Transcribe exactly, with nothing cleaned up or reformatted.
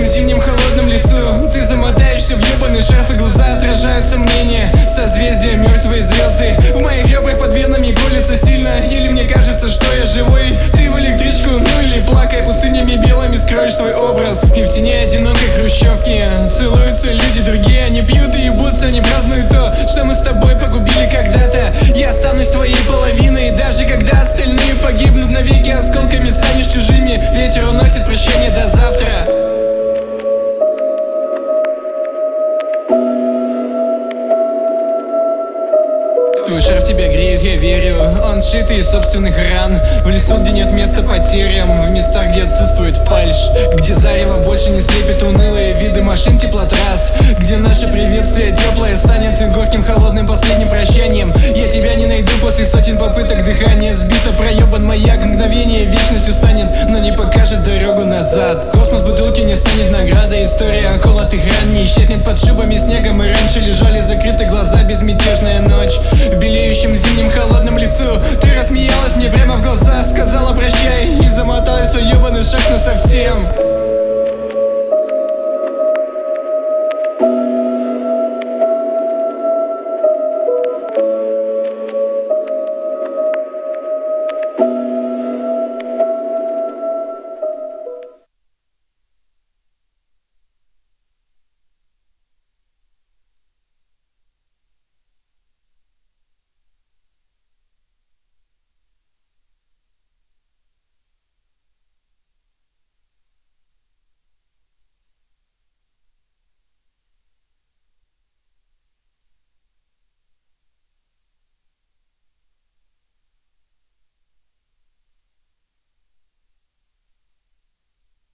белеющем зимнем холодном лесу. Ты замотаешься в ебаный шарф, и глаза отражают сомнения. Созвездия, мертвые звезды в моих ребрах под венами колется сильно. Или мне кажется, что я живой. Ты в электричку, ну или плакай пустынями белыми скроешь свой образ. И в тени одинокой хрущевки целуются люди другие. Они пьют и ебутся, они празднуют то, что мы с тобой погубили когда-то. Я останусь твоей половиной, даже когда остальные погибнут навеки. Осколками станешь чужими, ветер уносит прощание до завтра. Твой шарф тебя греет, я верю. Он сшитый из собственных ран. В лесу, где нет места потерям, в местах, где отсутствует фальшь, где зарево больше не слепит унылые виды машин теплотрасс, где наше приветствие теплое станет горьким холодным последним прощанием. Я тебя не найду после сотен попыток, дыхание сбито, проебан маяк. Мгновение вечностью станет, но не покажет дорогу назад. Космос бутылки не станет наградой. История околотых ран не исчезнет под шубами снега. Мы раньше лежали закрыты глаза, безмятежная ночь в белеющем зимнем холодном лесу. Ты рассмеялась мне прямо в глаза, сказала прощай и замоталась в свой ебаный шаг насовсем.